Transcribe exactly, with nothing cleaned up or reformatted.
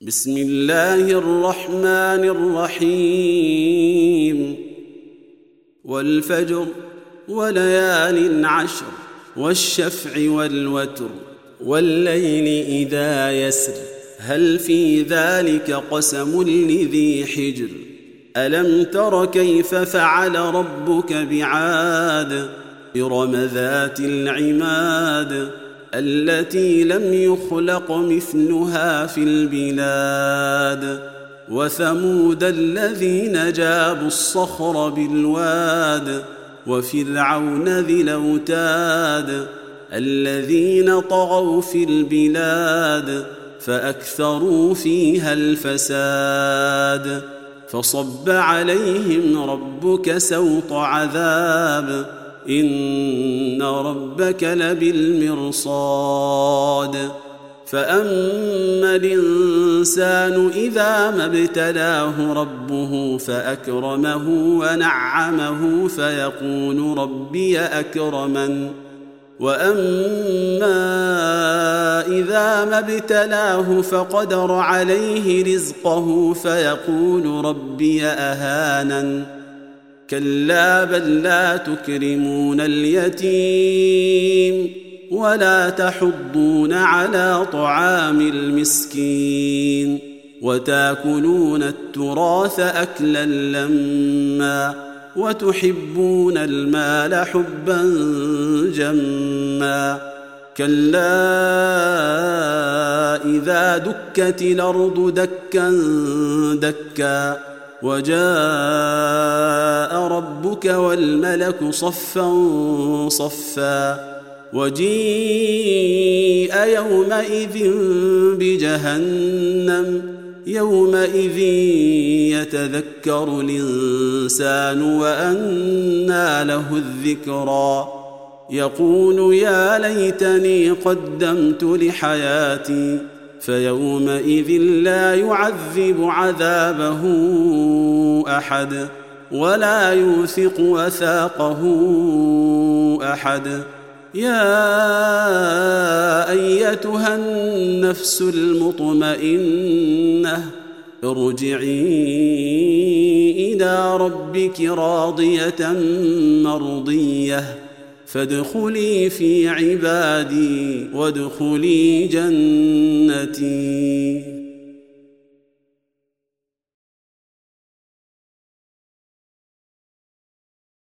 بسم الله الرحمن الرحيم والفجر وليال عشر والشفع والوتر والليل إذا يسر هل في ذلك قسم لذي حجر ألم تر كيف فعل ربك بعاد إرم ذات العماد التي لم يخلق مثلها في البلاد وثمود الذين جابوا الصخر بالواد وفرعون ذي الأوتاد الذين طغوا في البلاد فأكثروا فيها الفساد فصب عليهم ربك سوط عذاب إن ربك لبالمرصاد فأما الإنسان إذا ما ابتلاه ربه فأكرمه ونعمه فيقول ربي أكرمن وأما إذا ما ابتلاه فقدر عليه رزقه فيقول ربي أهانن كلا بل لا تكرمون اليتيم ولا تحضون على طعام المسكين وتاكلون التراث أكلا لما وتحبون المال حبا جما كلا إذا دكت الأرض دكا دكا وجاء ربك والملك صفا صفا وجيء يومئذ بجهنم يومئذ يتذكر الإنسان وأنى له الذكرى يقول يا ليتني قدمت لحياتي فيومئذ لا يعذب عذابه أحد ولا يوثق وثاقه أحد يا أيتها النفس المطمئنة ارجعي إلى ربك راضية مرضية فادخلي في عبادي وادخلي جنتي.